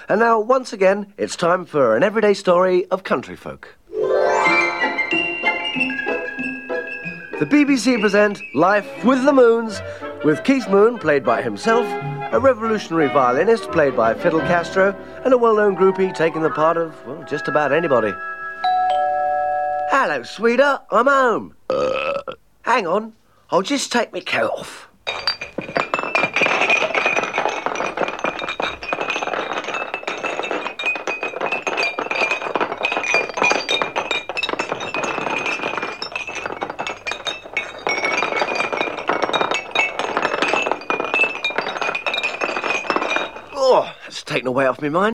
And now, once again, it's time for an everyday story of country folk. The BBC present Life with the Moons, with Keith Moon, played by himself, a revolutionary violinist, played by Fidel Castro, and a well-known groupie taking the part of, well, just about anybody. Hello, sweetheart, I'm home. Hang on, I'll just take my coat off. Oh, that's taken a weight off my mind.